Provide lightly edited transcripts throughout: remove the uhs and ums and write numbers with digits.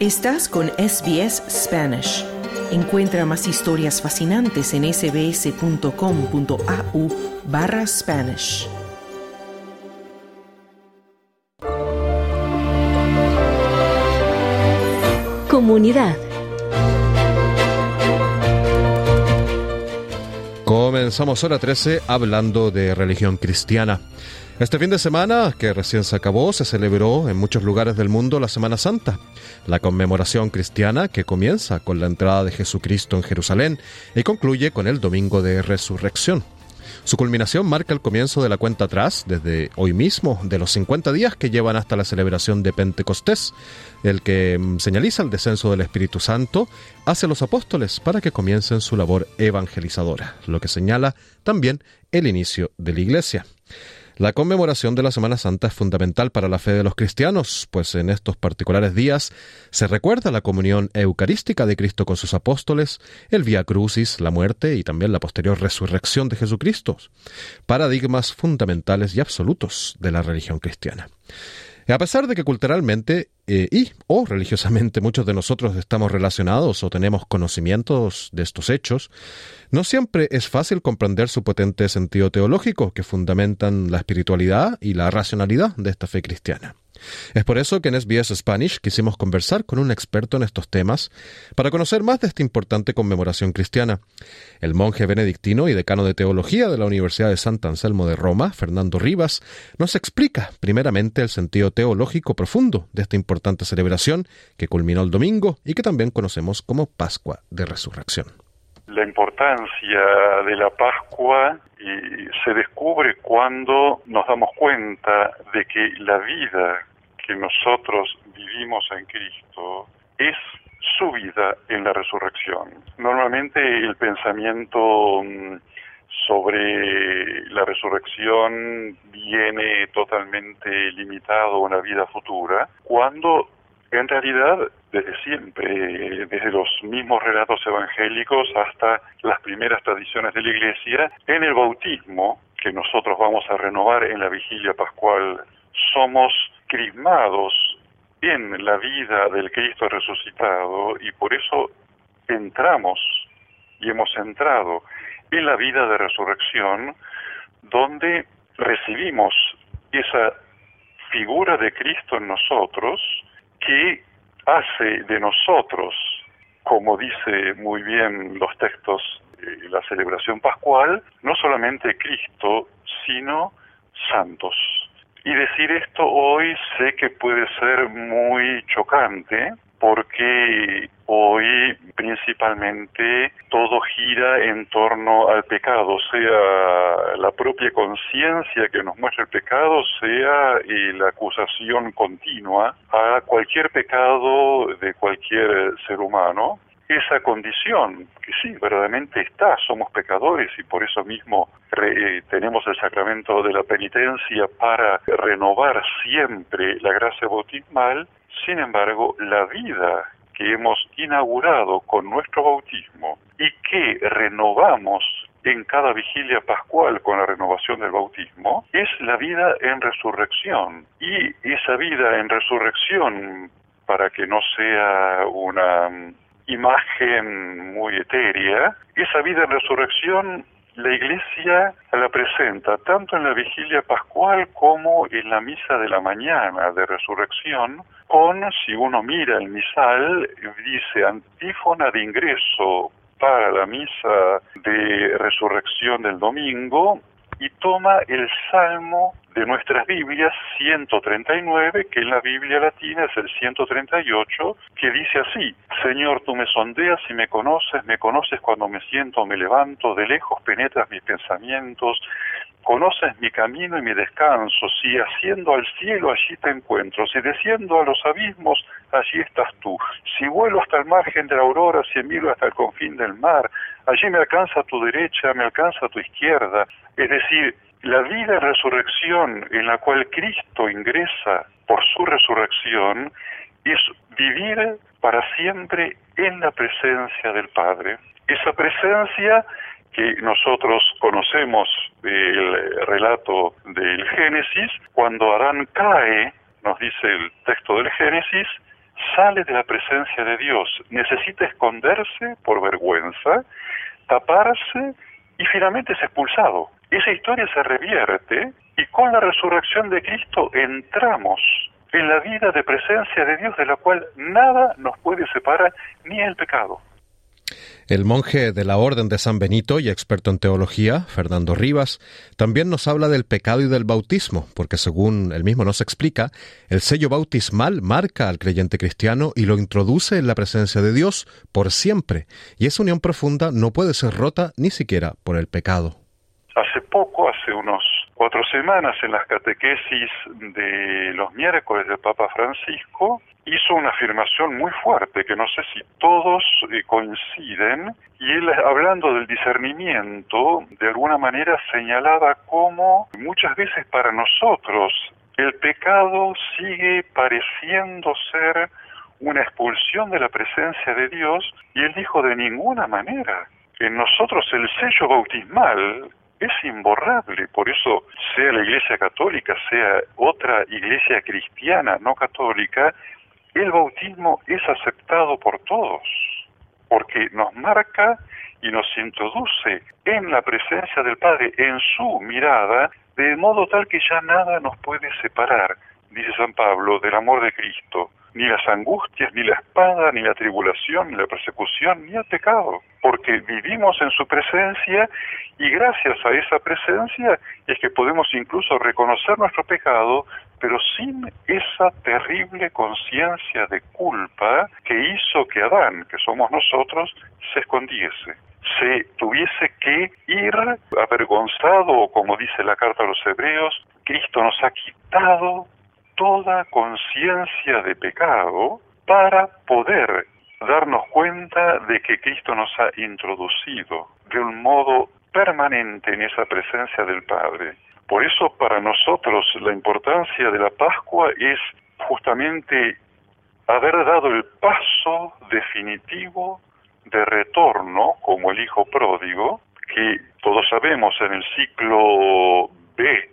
Estás con SBS Spanish. Encuentra más historias fascinantes en sbs.com.au/Spanish. Comunidad. Comenzamos hora 13 hablando de religión cristiana. Este fin de semana, que recién se acabó, se celebró en muchos lugares del mundo la Semana Santa, la conmemoración cristiana que comienza con la entrada de Jesucristo en Jerusalén y concluye con el Domingo de Resurrección. Su culminación marca el comienzo de la cuenta atrás, desde hoy mismo, de los 50 días que llevan hasta la celebración de Pentecostés, el que señaliza el descenso del Espíritu Santo hacia los apóstoles para que comiencen su labor evangelizadora, lo que señala también el inicio de la Iglesia. La conmemoración de la Semana Santa es fundamental para la fe de los cristianos, pues en estos particulares días se recuerda la comunión eucarística de Cristo con sus apóstoles, el Vía Crucis, la muerte y también la posterior resurrección de Jesucristo, paradigmas fundamentales y absolutos de la religión cristiana. A pesar de que culturalmente o religiosamente muchos de nosotros estamos relacionados o tenemos conocimientos de estos hechos, no siempre es fácil comprender su potente sentido teológico que fundamentan la espiritualidad y la racionalidad de esta fe cristiana. Es por eso que en SBS Spanish quisimos conversar con un experto en estos temas para conocer más de esta importante conmemoración cristiana. El monje benedictino y decano de teología de la Universidad de Sant Anselmo de Roma, Fernando Rivas, nos explica primeramente el sentido teológico profundo de esta importante celebración que culminó el domingo y que también conocemos como Pascua de Resurrección. La importancia de la Pascua se descubre cuando nos damos cuenta de que la vida que nosotros vivimos en Cristo es su vida en la resurrección. Normalmente el pensamiento sobre la resurrección viene totalmente limitado a una vida futura, cuando en realidad desde siempre, desde los mismos relatos evangélicos hasta las primeras tradiciones de la Iglesia, en el bautismo que nosotros vamos a renovar en la vigilia pascual, somos crismados en la vida del Cristo resucitado y por eso entramos y hemos entrado en la vida de resurrección donde recibimos esa figura de Cristo en nosotros que hace de nosotros, como dice muy bien los textos de la celebración pascual, no solamente Cristo, sino santos. Y decir esto hoy sé que puede ser muy chocante, porque hoy principalmente todo gira en torno al pecado, sea la propia conciencia que nos muestra el pecado, sea la acusación continua a cualquier pecado de cualquier ser humano. Esa condición, que sí, verdaderamente está, somos pecadores y por eso mismo tenemos el sacramento de la penitencia para renovar siempre la gracia bautismal. Sin embargo, la vida que hemos inaugurado con nuestro bautismo y que renovamos en cada vigilia pascual con la renovación del bautismo, es la vida en resurrección. Y esa vida en resurrección, para que no sea una imagen muy etérea, esa vida en resurrección la Iglesia la presenta tanto en la vigilia pascual como en la misa de la mañana de resurrección, con, si uno mira el misal, dice antífona de ingreso para la misa de resurrección del domingo y toma el salmo de nuestras Biblias 139, que en la Biblia latina es el 138, que dice así: Señor, tú me sondeas y me conoces cuando me siento o me levanto, de lejos penetras mis pensamientos, conoces mi camino y mi descanso, si asciendo al cielo allí te encuentro, si desciendo a los abismos allí estás tú, si vuelo hasta el margen de la aurora, si miro hasta el confín del mar, allí me alcanza a tu derecha, me alcanza a tu izquierda. Es decir, la vida en resurrección en la cual Cristo ingresa por su resurrección es vivir para siempre en la presencia del Padre. Esa presencia que nosotros conocemos del relato del Génesis, cuando Adán cae, nos dice el texto del Génesis, sale de la presencia de Dios, necesita esconderse por vergüenza, taparse y finalmente es expulsado. Esa historia se revierte y con la resurrección de Cristo entramos en la vida de presencia de Dios de la cual nada nos puede separar, ni el pecado. El monje de la Orden de San Benito y experto en teología, Fernando Rivas, también nos habla del pecado y del bautismo, porque según él mismo nos explica, el sello bautismal marca al creyente cristiano y lo introduce en la presencia de Dios por siempre, y esa unión profunda no puede ser rota ni siquiera por el pecado. Hace unos 4 semanas, en las catequesis de los miércoles del Papa Francisco, hizo una afirmación muy fuerte, que no sé si todos coinciden, y él, hablando del discernimiento, de alguna manera señalaba cómo muchas veces para nosotros el pecado sigue pareciendo ser una expulsión de la presencia de Dios, y él dijo: de ninguna manera. En nosotros el sello bautismal es imborrable, por eso sea la Iglesia Católica, sea otra iglesia cristiana no católica, el bautismo es aceptado por todos, porque nos marca y nos introduce en la presencia del Padre, en su mirada, de modo tal que ya nada nos puede separar, dice San Pablo, del amor de Cristo. Ni las angustias, ni la espada, ni la tribulación, ni la persecución, ni el pecado, porque vivimos en su presencia y gracias a esa presencia es que podemos incluso reconocer nuestro pecado, pero sin esa terrible conciencia de culpa que hizo que Adán, que somos nosotros, se escondiese, se tuviese que ir avergonzado, o como dice la carta a los Hebreos, Cristo nos ha quitado toda conciencia de pecado para poder darnos cuenta de que Cristo nos ha introducido de un modo permanente en esa presencia del Padre. Por eso para nosotros la importancia de la Pascua es justamente haber dado el paso definitivo de retorno, como el hijo pródigo, que todos sabemos en el ciclo B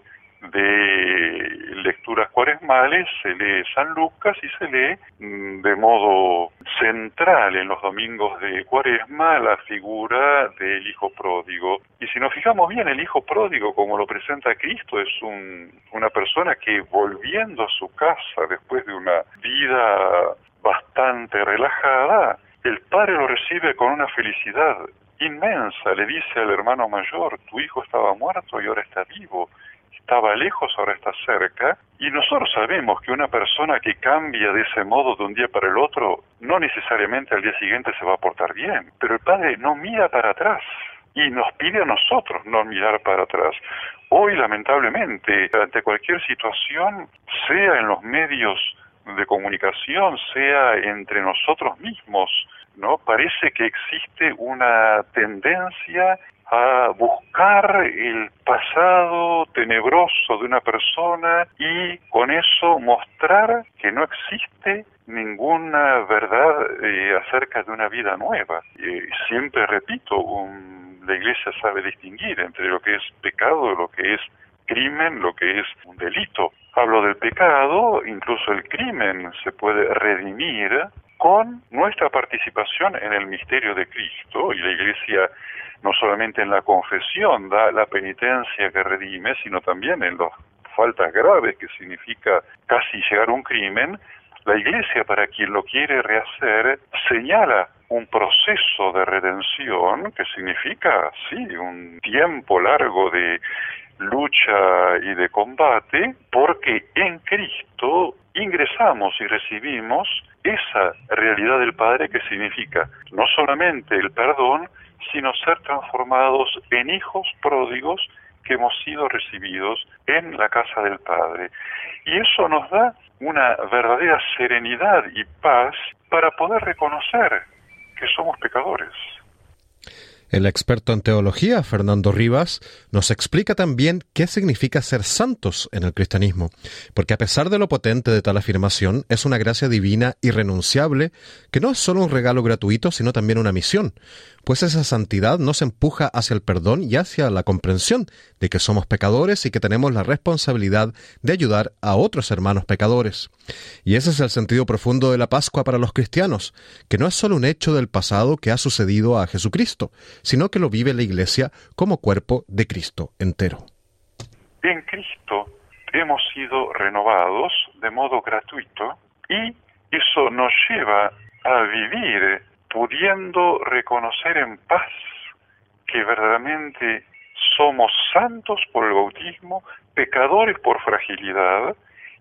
de lecturas cuaresmales se lee San Lucas y se lee de modo central en los domingos de Cuaresma la figura del hijo pródigo. Y si nos fijamos bien, el hijo pródigo, como lo presenta Cristo, es una persona que, volviendo a su casa después de una vida bastante relajada, el padre lo recibe con una felicidad inmensa. Le dice al hermano mayor: tu hijo estaba muerto y ahora está vivo. Estaba lejos, ahora está cerca, y nosotros sabemos que una persona que cambia de ese modo de un día para el otro, no necesariamente al día siguiente se va a portar bien, pero el Padre no mira para atrás, y nos pide a nosotros no mirar para atrás. Hoy, lamentablemente, ante cualquier situación, sea en los medios de comunicación, sea entre nosotros mismos, ¿no? Parece que existe una tendencia a buscar el pasado tenebroso de una persona y con eso mostrar que no existe ninguna verdad acerca de una vida nueva. Siempre repito, la Iglesia sabe distinguir entre lo que es pecado, lo que es crimen, lo que es un delito. Hablo del pecado, incluso el crimen se puede redimir con nuestra participación en el misterio de Cristo, y la Iglesia no solamente en la confesión da la penitencia que redime, sino también en las faltas graves que significa casi llegar a un crimen. La Iglesia, para quien lo quiere rehacer, señala un proceso de redención que significa, sí, un tiempo largo de lucha y de combate, porque en Cristo ingresamos y recibimos esa realidad del Padre que significa no solamente el perdón, sino ser transformados en hijos pródigos que hemos sido recibidos en la casa del Padre. Y eso nos da una verdadera serenidad y paz para poder reconocer que somos pecadores. El experto en teología, Fernando Rivas, nos explica también qué significa ser santos en el cristianismo, porque a pesar de lo potente de tal afirmación, es una gracia divina irrenunciable que no es solo un regalo gratuito, sino también una misión, pues esa santidad nos empuja hacia el perdón y hacia la comprensión de que somos pecadores y que tenemos la responsabilidad de ayudar a otros hermanos pecadores. Y ese es el sentido profundo de la Pascua para los cristianos, que no es solo un hecho del pasado que ha sucedido a Jesucristo, sino que lo vive la Iglesia como cuerpo de Cristo entero. En Cristo hemos sido renovados de modo gratuito y eso nos lleva a vivir pudiendo reconocer en paz que verdaderamente somos santos por el bautismo, pecadores por fragilidad,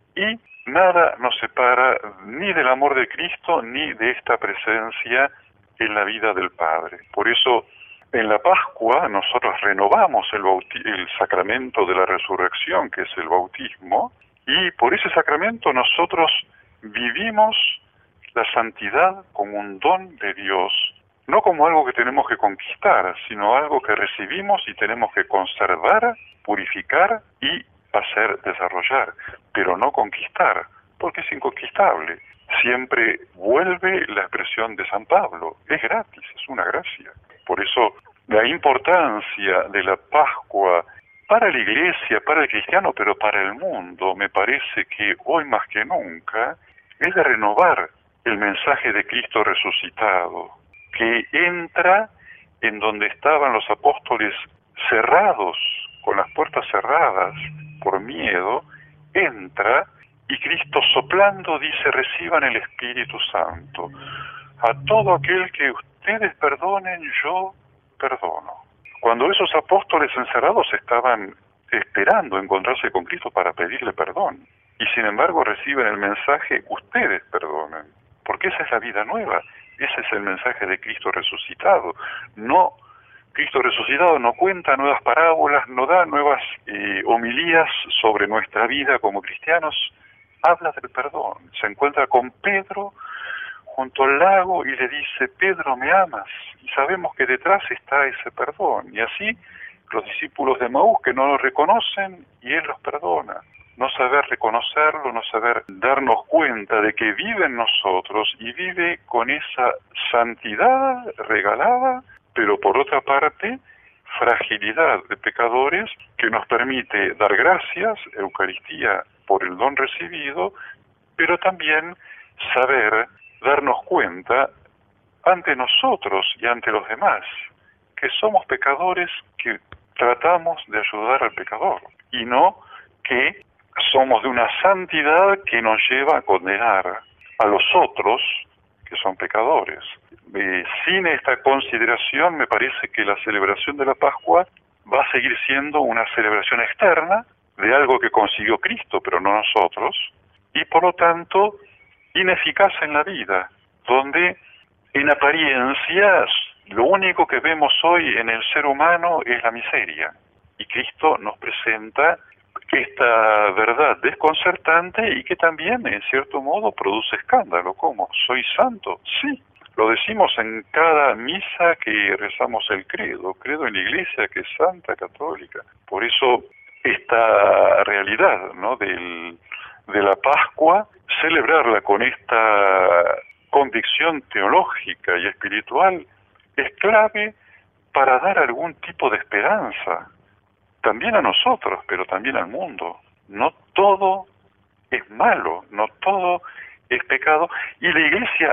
y nada nos separa ni del amor de Cristo ni de esta presencia en la vida del Padre. Por eso, en la Pascua nosotros renovamos el sacramento de la resurrección, que es el bautismo, y por ese sacramento nosotros vivimos la santidad como un don de Dios, no como algo que tenemos que conquistar, sino algo que recibimos y tenemos que conservar, purificar y hacer desarrollar, pero no conquistar, porque es inconquistable. Siempre vuelve la expresión de San Pablo, es gratis, es una gracia. Por eso la importancia de la Pascua para la Iglesia, para el cristiano, pero para el mundo, me parece que hoy más que nunca es de renovar el mensaje de Cristo resucitado, que entra en donde estaban los apóstoles cerrados, con las puertas cerradas por miedo, entra y Cristo soplando dice: reciban el Espíritu Santo. A todo aquel que ustedes perdonen, yo perdono. Cuando esos apóstoles encerrados estaban esperando encontrarse con Cristo para pedirle perdón, y sin embargo reciben el mensaje: ustedes perdonen, porque esa es la vida nueva, ese es el mensaje de Cristo resucitado. No, Cristo resucitado no cuenta nuevas parábolas, no da nuevas homilías sobre nuestra vida como cristianos, habla del perdón. Se encuentra con Pedro junto al lago y le dice: Pedro, ¿me amas? Y sabemos que detrás está ese perdón. Y así los discípulos de Maús, que no lo reconocen, y Él los perdona. No saber reconocerlo, no saber darnos cuenta de que vive en nosotros y vive con esa santidad regalada, pero por otra parte, fragilidad de pecadores que nos permite dar gracias, Eucaristía, por el don recibido, pero también saber darnos cuenta ante nosotros y ante los demás que somos pecadores que tratamos de ayudar al pecador y no que somos de una santidad que nos lleva a condenar a los otros que son pecadores. Sin esta consideración me parece que la celebración de la Pascua va a seguir siendo una celebración externa de algo que consiguió Cristo, pero no nosotros, y por lo tanto ineficaz en la vida, donde en apariencia lo único que vemos hoy en el ser humano es la miseria, y Cristo nos presenta esta verdad desconcertante y que también en cierto modo produce escándalo. ¿Cómo? ¿Soy santo? Sí, lo decimos en cada misa que rezamos el credo en la Iglesia que es santa, católica. Por eso esta realidad, ¿no?, de la Pascua, celebrarla con esta convicción teológica y espiritual es clave para dar algún tipo de esperanza, también a nosotros, pero también al mundo. No todo es malo, no todo es pecado, y la Iglesia,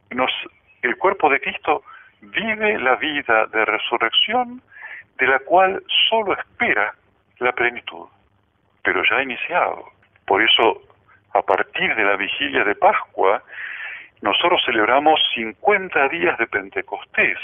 el cuerpo de Cristo, vive la vida de resurrección de la cual solo espera la plenitud, pero ya ha iniciado. Por eso, a partir de la vigilia de Pascua, nosotros celebramos 50 días de Pentecostés,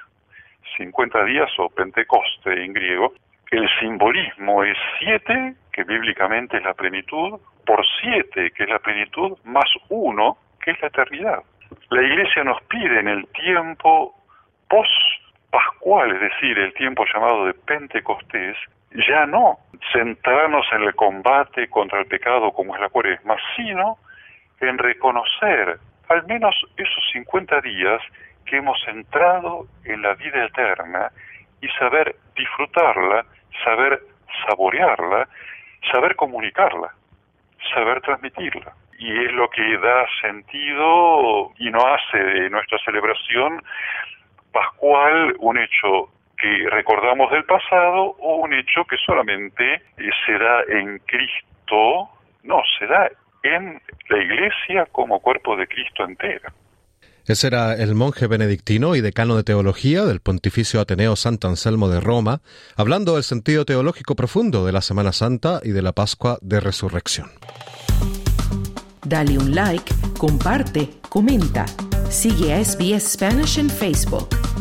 50 días o Pentecoste en griego. El simbolismo es 7, que bíblicamente es la plenitud, por 7, que es la plenitud, más 1, que es la eternidad. La Iglesia nos pide en el tiempo post-pascual, es decir, el tiempo llamado de Pentecostés, ya no centrarnos en el combate contra el pecado como es la Cuaresma, sino en reconocer al menos esos 50 días que hemos entrado en la vida eterna y saber disfrutarla, saber saborearla, saber comunicarla, saber transmitirla. Y es lo que da sentido y no hace de nuestra celebración pascual un hecho que recordamos del pasado o un hecho que solamente se da en Cristo, no, se da en la Iglesia como cuerpo de Cristo entera. Ese era el monje benedictino y decano de teología del Pontificio Ateneo Santo Anselmo de Roma, hablando del sentido teológico profundo de la Semana Santa y de la Pascua de Resurrección. Dale un like, comparte, comenta. Sigue a SBS Spanish en Facebook.